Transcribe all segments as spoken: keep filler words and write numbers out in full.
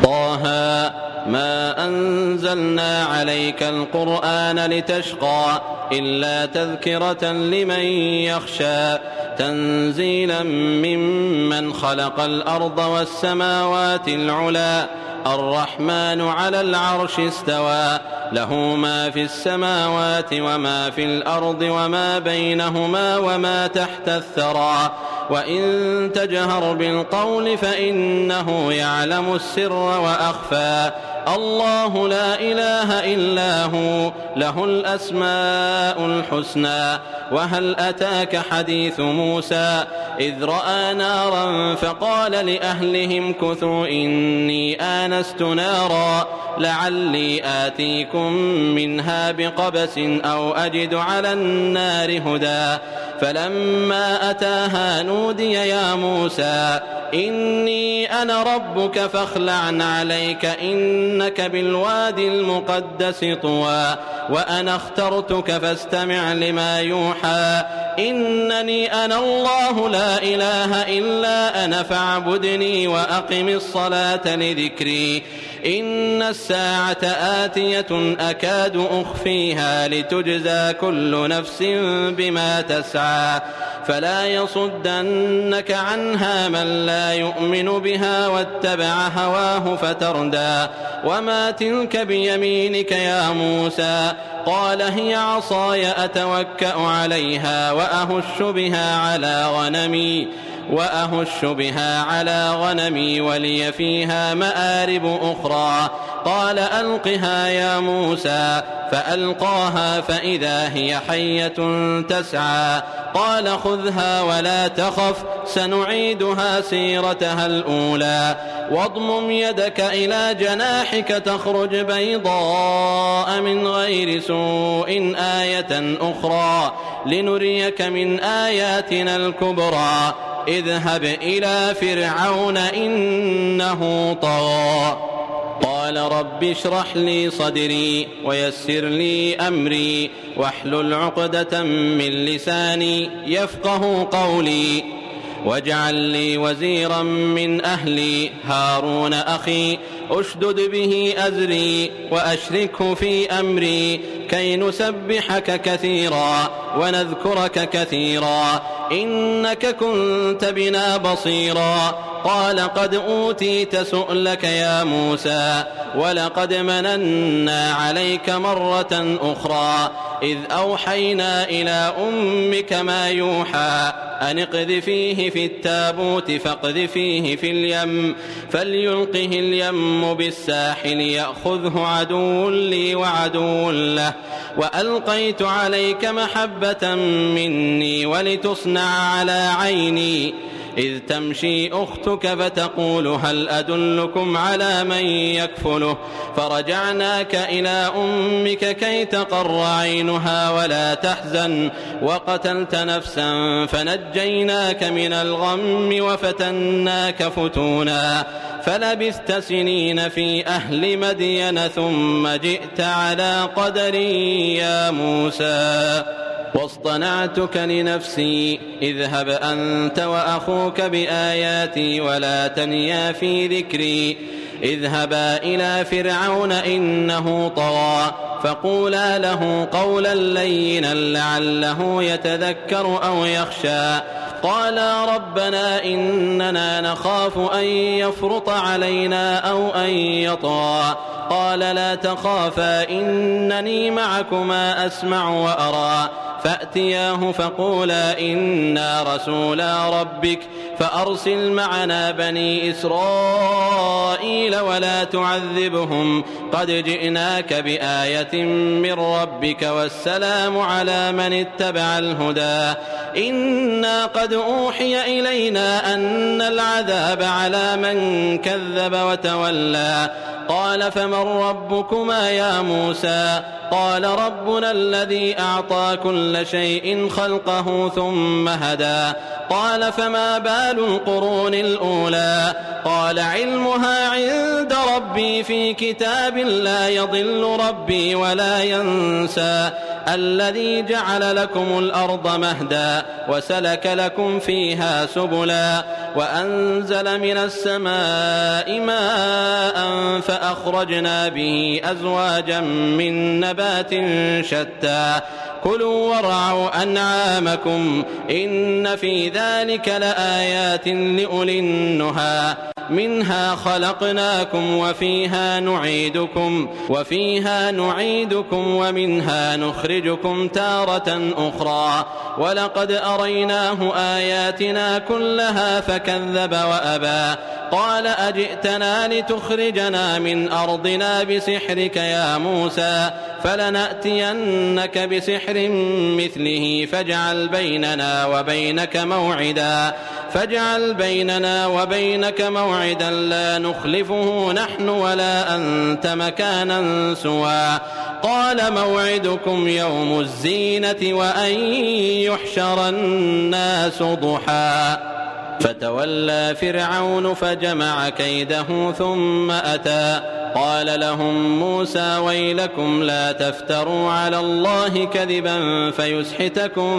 طه ما أنزلنا عليك القرآن لتشقى إلا تذكرة لمن يخشى تنزيلا ممن خلق الأرض والسماوات العلى الرحمن على العرش استوى له ما في السماوات وما في الأرض وما بينهما وما تحت الثرى وإن تجهر بالقول فإنه يعلم السر وأخفى الله لا إله إلا هو له الأسماء الحسنى وهل أتاك حديث موسى إذ رأى نارا فقال لأهلهم كثوا إني آنست نارا لعلي آتيكم منها بقبس أو أجد على النار هدى فلما أتاها نودي يا موسى إني أنا ربك فاخلع عليك إنك بالوادي المقدس طوى وأنا اخترتك فاستمع لما يوحى إنني أنا الله لا إله إلا أنا فاعبدني وأقم الصلاة لذكري إن الساعة آتية أكاد أخفيها لتجزى كل نفس بما تسعى فلا يصدنك عنها من لا يؤمن بها واتبع هواه فتردى وما تلك بيمينك يا موسى قال هي عصاي أتوكأ عليها وأهش بها على غنمي وأهش بها على غنمي ولي فيها مآرب أخرى قال ألقها يا موسى فألقاها فإذا هي حية تسعى قال خذها ولا تخف سنعيدها سيرتها الأولى واضمم يدك إلى جناحك تخرج بيضاء من غير سوء آية أخرى لنريك من آياتنا الكبرى اذهب إلى فرعون إنه طغى قال رب اشرح لي صدري ويسر لي أمري واحلل عقدة من لساني يفقه قولي واجعل لي وزيرا من أهلي هارون أخي أشدد به أزري وأشركه في أمري كي نسبحك كثيرا ونذكرك كثيرا إنك كنت بنا بصيرا قال قد أوتيت سؤلك يا موسى ولقد مننا عليك مرة أخرى إذ أوحينا إلى أمك ما يوحى أن اقذفيه في التابوت فاقذفيه في اليم فليلقه اليم بالساحل يأخذه عدو لي وعدو له وألقيت عليك محبة مني ولتصنع على عيني إذ تمشي أختك فتقول هل أدلكم على من يكفله فرجعناك إلى أمك كي تقر عينها ولا تحزن وقتلت نفسا فنجيناك من الغم وفتناك فتونا فلبثت سنين في أهل مدين ثم جئت على قدري يا موسى واصطنعتك لنفسي اذهب أنت وأخوك بآياتي ولا تنيا في ذكري اذهبا إلى فرعون إنه طغى فقولا له قولا لينا لعله يتذكر أو يخشى قالا ربنا إننا نخاف أن يفرط علينا أو أن يطغى قال لا تخافا إنني معكما أسمع وأرى فأتياه فقولا إنا رسولا ربك فأرسل معنا بني إسرائيل ولا تعذبهم قد جئناك بآية من ربك والسلام على من اتبع الهدى إنا قد أوحي إلينا أن العذاب على من كذب وتولى قال فمن ربكما يا موسى قال ربنا الذي أعطى كل شيء خلقه ثم هدى قال فما بال القرون الأولى قال علمها عند ربي في كتاب لا يضل ربي ولا ينسى الذي جعل لكم الأرض مهدا وسلك لكم فيها سبلا وأنزل من السماء ماء فأخرجنا به أزواجا من نبات شتى كلوا وارعوا أنعامكم إن في ذلك لآيات لأولي النهى منها خلقناكم وفيها نعيدكم وفيها نعيدكم ومنها نخرجكم تارة أخرى ولقد أريناه آياتنا كلها فكذب وأبى قال أجئتنا لتخرجنا من أرضنا بسحرك يا موسى فلنأتينك بسحر مثله فاجعل بيننا وبينك موعدا فاجعل بيننا وبينك موعدا لا نخلفه نحن ولا أنت مكانا سوى قال موعدكم يوم الزينة وأن يحشر الناس ضحى فتولى فرعون فجمع كيده ثم أتى قال لهم موسى ويلكم لا تفتروا على الله كذبا فيسحتكم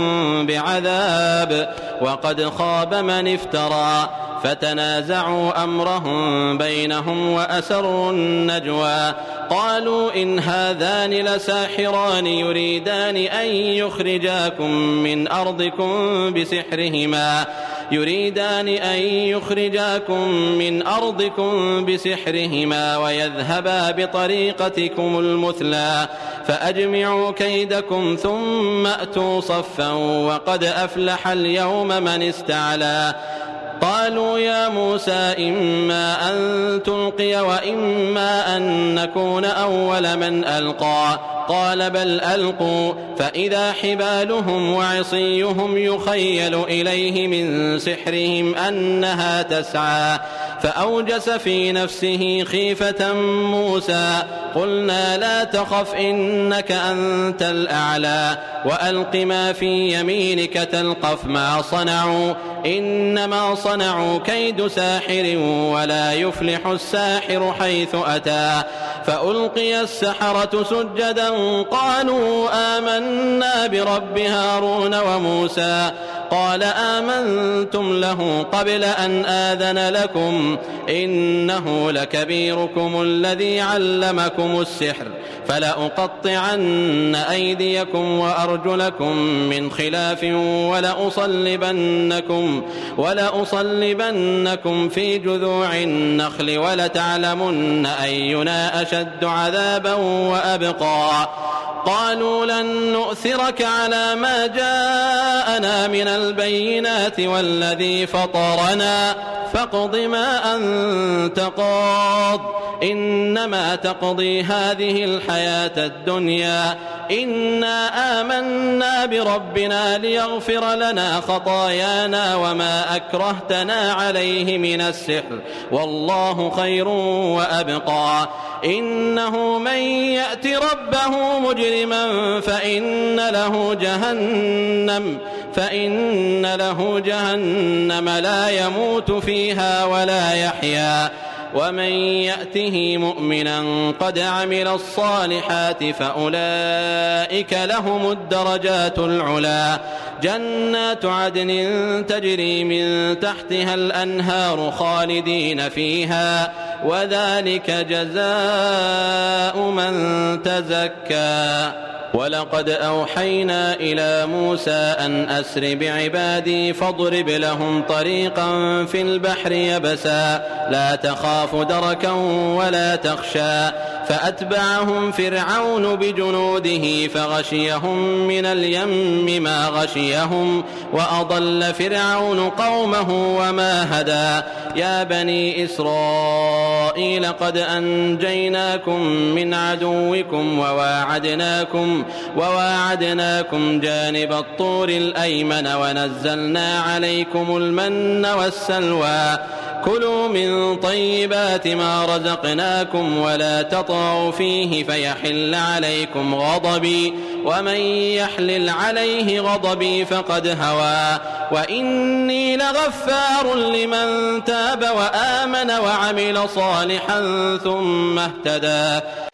بعذاب وقد خاب من افترى فتنازعوا أمرهم بينهم وأسروا النجوى قالوا إن هذان لساحران يريدان أن يخرجاكم من أرضكم بسحرهما يريدان أن يخرجاكم من أرضكم بسحرهما ويذهبا بطريقتكم المثلى فأجمعوا كيدكم ثم أتوا صفا وقد أفلح اليوم من استعلى قالوا يا موسى إما أن تلقي وإما أن نكون أول من ألقى قال بل ألقوا فإذا حبالهم وعصيهم يخيل إليه من سحرهم أنها تسعى فأوجس في نفسه خيفة موسى قلنا لا تخف إنك أنت الأعلى وألق ما في يمينك تلقف ما صنعوا إنما صنعوا كيد ساحر ولا يفلح الساحر حيث أتى فألقي السحرة سجدا قالوا آمنا برب هارون وموسى قال آمنتم له قبل أن آذن لكم إنه لكبيركم الذي علمكم السحر فلأقطعن أيديكم وأرجلكم من خلاف ولأصلبنكم, ولأصلبنكم في جذوع النخل ولتعلمن أينا أشد عذابا وأبقى قالوا لن نؤثرك على ما جاءنا من البينات والذي فطرنا فاقض ما أنت قاض إنما تقضي هذه الحياة الدنيا إنا آمنا بربنا ليغفر لنا خطايانا وما أكرهتنا عليه من السحر والله خير وأبقى إنه من يأت ربه مجرما فإن له جهنم فإن له جهنم لا يموت فيها ولا يحيا ومن يأته مؤمنا قد عمل الصالحات فأولئك لهم الدرجات العلا جنات عدن تجري من تحتها الأنهار خالدين فيها وذلك جزاء من تزكى ولقد أوحينا إلى موسى أن أسر بعبادي فاضرب لهم طريقا في البحر يبسا لا تخاف دركا ولا تخشى فأتبعهم فرعون بجنوده فغشيهم من اليم ما غشيهم وأضل فرعون قومه وما هدى يا بني إسرائيل قد أنجيناكم من عدوكم وواعدناكم وواعدناكم جانب الطور الأيمن ونزلنا عليكم المن والسلوى كلوا من طيبات ما رزقناكم ولا تطغوا فيه فيحل عليكم غضبي ومن يحلل عليه غضبي فقد هوى وإني لغفار لمن تاب وآمن وعمل صالحا ثم اهتدى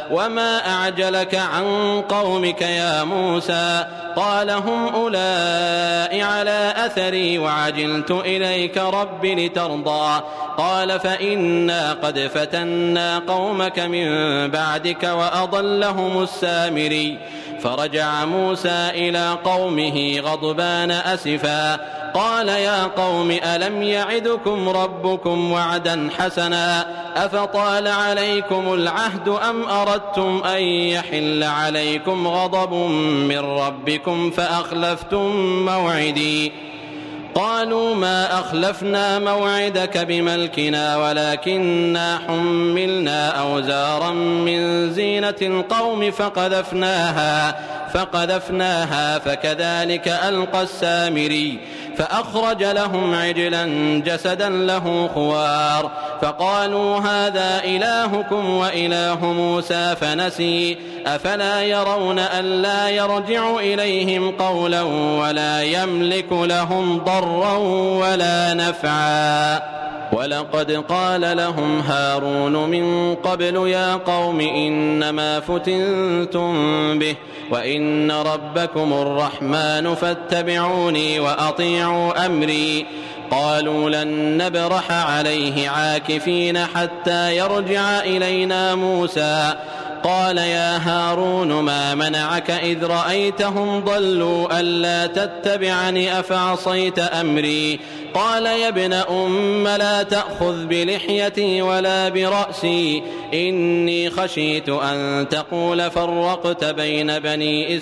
وما أعجلك عن قومك يا موسى قال هم أولئك على أثري وعجلت إليك رب لترضى قال فإنا قد فتنا قومك من بعدك وأضلهم السامري فرجع موسى إلى قومه غضبان أسفا قال يا قوم ألم يعدكم ربكم وعدا حسنا أفطال عليكم العهد أم أردتم أن يحل عليكم غضب من ربكم فأخلفتم موعدي قالوا ما أخلفنا موعدك بملكنا ولكننا حملنا أوزارا من زينة القوم فقذفناها فقذفناها فكذلك ألقى السامري فأخرج لهم عجلا جسدا له خوار فقالوا هذا إلهكم وإله موسى فنسي أفلا يرون ألا يرجع إليهم قولا ولا يملك لهم ضرا ولا نفعا ولقد قال لهم هارون من قبل يا قوم إنما فتنتم به وإن ربكم الرحمن فاتبعوني وأطيعوا أمري قالوا لن نبرح عليه عاكفين حتى يرجع إلينا موسى قال يا هارون ما منعك إذ رأيتهم ضلوا ألا تتبعني أفعصيت أمري قال يا ابن أم لا تأخذ بلحيتي ولا برأسي إني خشيت أن تقول فرقت بين بني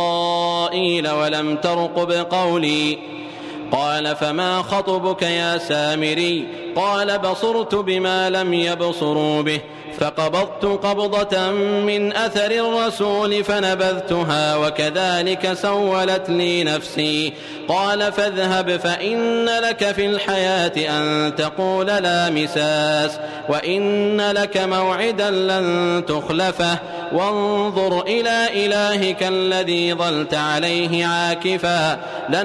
إسرائيل ولم ترقب قولي قال فما خطبك يا سامري قال بصرت بما لم يبصروا به فقبضت قبضة من أثر الرسول فنبذتها وكذلك سولت لي نفسي قال فاذهب فإن لك في الحياة أن تقول لا مساس وإن لك موعدا لن تخلفه وانظر إلى إلهك الذي ظلت عليه عاكفا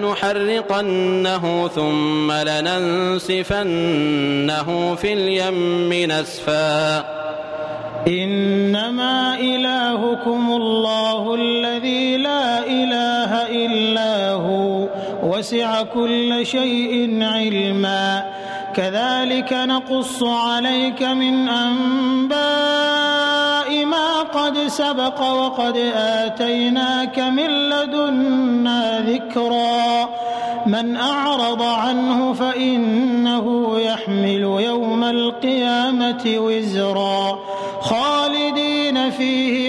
لنحرقنه ثم لننسفنه في اليم نسفا إنما إلهكم الله الذي لا إله إلا هو وسع كل شيء علما كذلك نقص عليك من أنباء ما قد سبق وقد آتيناك من لدنا ذكرا من أعرض عنه فإنه يحمل يوم القيامة وزرا خالدين فيه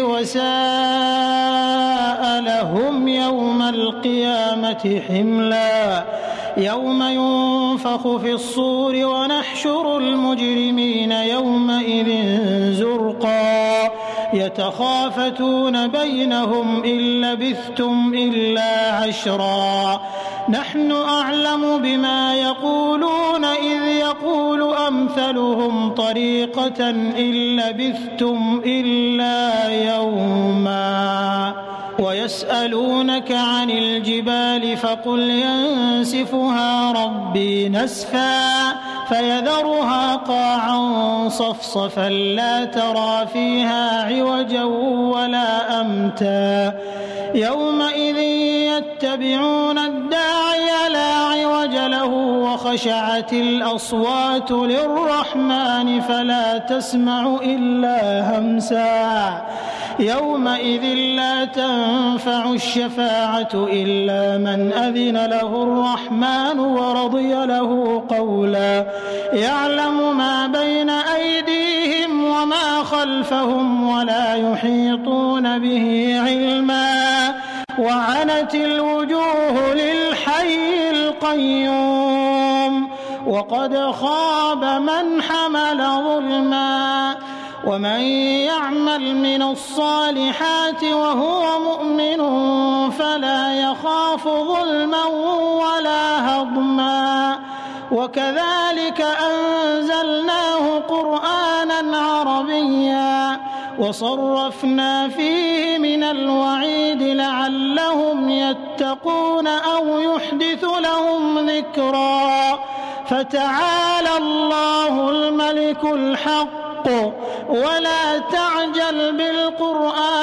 وساء لهم يوم القيامة حملا يوم ينفخ في الصور ونحشر المجرمين يومئذ زرقا يتخافتون بينهم إن لبثتم إلا عشرا نحن أعلم بما يقولون إذ يقول أمثلهم طريقة إن لبثتم إلا يوما ويسألونك عن الجبال فقل ينسفها ربي نسفا فيذرها قاعا صفصفا لا ترى فيها عوجا ولا أمتا يومئذ يتبعون الداعي لا عوج له وخشعت الأصوات للرحمن فلا تسمع إلا همسا يومئذ لا تنفع الشفاعة إلا من أذن له الرحمن ورضي له قولا يعلم ما بين أيديهم وما خلفهم ولا يحيطون به علما وعنت الوجوه للحي القيوم وقد خاب من حمل ظلما ومن يعمل من الصالحات وهو مؤمن فلا يخاف ظلما ولا هضما وكذلك أنزلناه قرآنا عربيا وصرفنا فيه من الوعيد لعلهم يتقون أو يحدث لهم ذكرا فتعالى الله الملك الحق ولا تعجل بالقرآن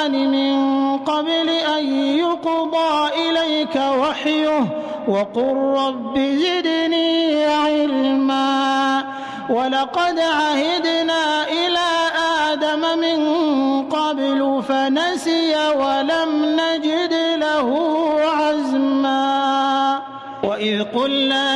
القرآن من قبل أن يقضى إليك وحيه وقل رب زدني علما ولقد عهدنا إلى آدم من قبل فنسي ولم نجد له عزما وإذ قلنا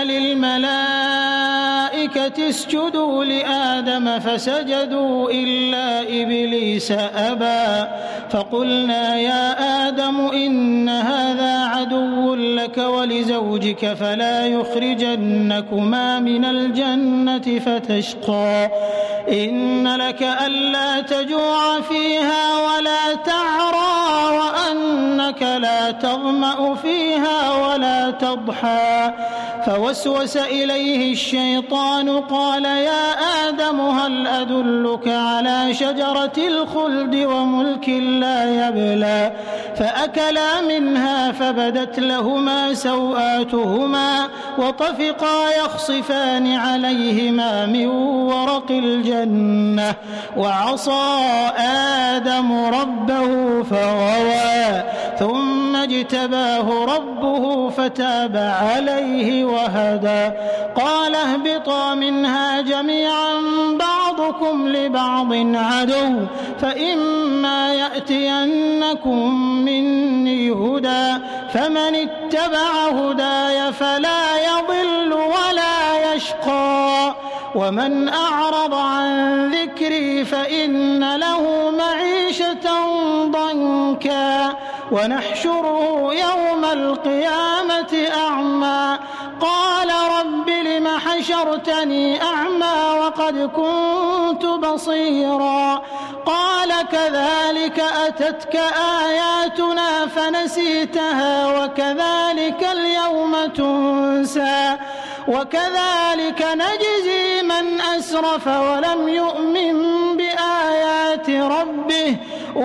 للملائكة اسجدوا لآدم فسجدوا إلا إبليس أبى فقلنا يا آدم إن هذا عدو لك ولزوجك فلا يخرجنكما من الجنة فتشقى إن لك ألا تجوع فيها ولا تعرى وأنك لا تظمأ فيها ولا تضحى فوسوس إليه الشيطان قال يا آدم هل أدلك على شجرة الخلد وملك لا يبلى فأكلا منها فبدت لهما سوآتهما وطفقا يخصفان عليهما من ورق الجنة وعصى آدم ربه فغوى ثم اجتباه ربه فتاب عليه وهدى قال اهبطا منها جميعا بعضكم لبعض عدو فإما يأتينكم مني هدى فمن اتبع هداي فلا يضل ولا يشقى ومن أعرض عن ذكري فإن له معيشة ضنكا ونحشره يوم القيامة أعمى قال رب لم حشرتني أعمى وقد كنت بصيرا قال كذلك أتتك آياتنا فنسيتها وكذلك اليوم تنسى وكذلك نجزي من أسرف ولم يؤمن بآيات ربه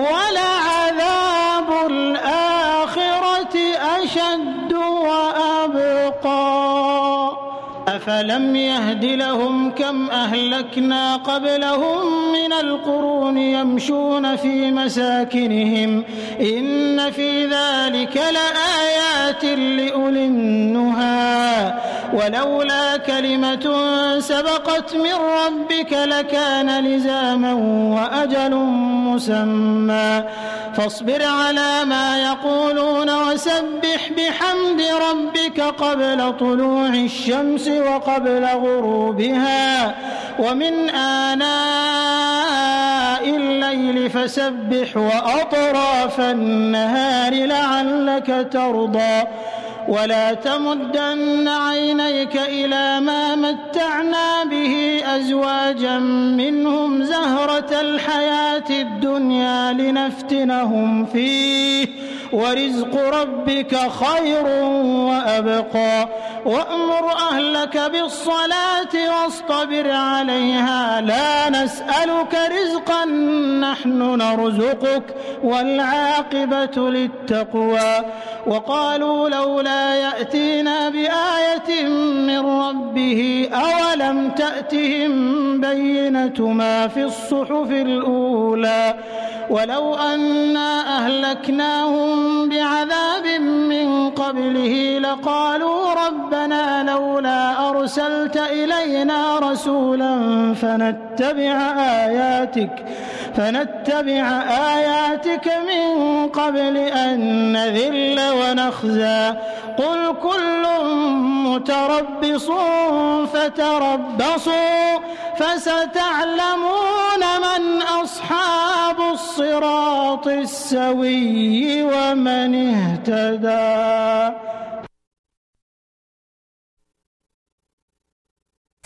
ولعذاب الآخرة أشد وأبقى أفلم يهد لهم كم أهلكنا قبلهم من القرون يمشون في مساكنهم إن في ذلك لآيات لأولي النهى ولولا كلمة سبقت من ربك لكان لزاما وأجل مسمى فاصبر على ما يقولون وسبح بحمد ربك قبل طلوع الشمس وقبل غروبها ومن آناء الليل فسبح وأطراف النهار لعلك ترضى ولا تمدن عينيك إلى ما متعنا به أزواجا منهم زهرة الحياة الدنيا لنفتنهم فيه ورزق ربك خير وأبقى وأمر أهلك بالصلاة واصطبر عليها لا نسألك رزقا نحن نرزقك والعاقبة للتقوى وقالوا لولا يأتينا بآية من ربه أولم تأتهم بينة ما في الصحف الأولى ولو أنا أهلكناهم بعذاب من قبله لقالوا ربنا لولا أرسلت إلينا رسولا فنتبع آياتك فنتبع آياتك من قبل أن نذل ونخزى قل كل متربص فتربصوا فستعلمون من أصحاب الصراط السوي ومن اهتدى.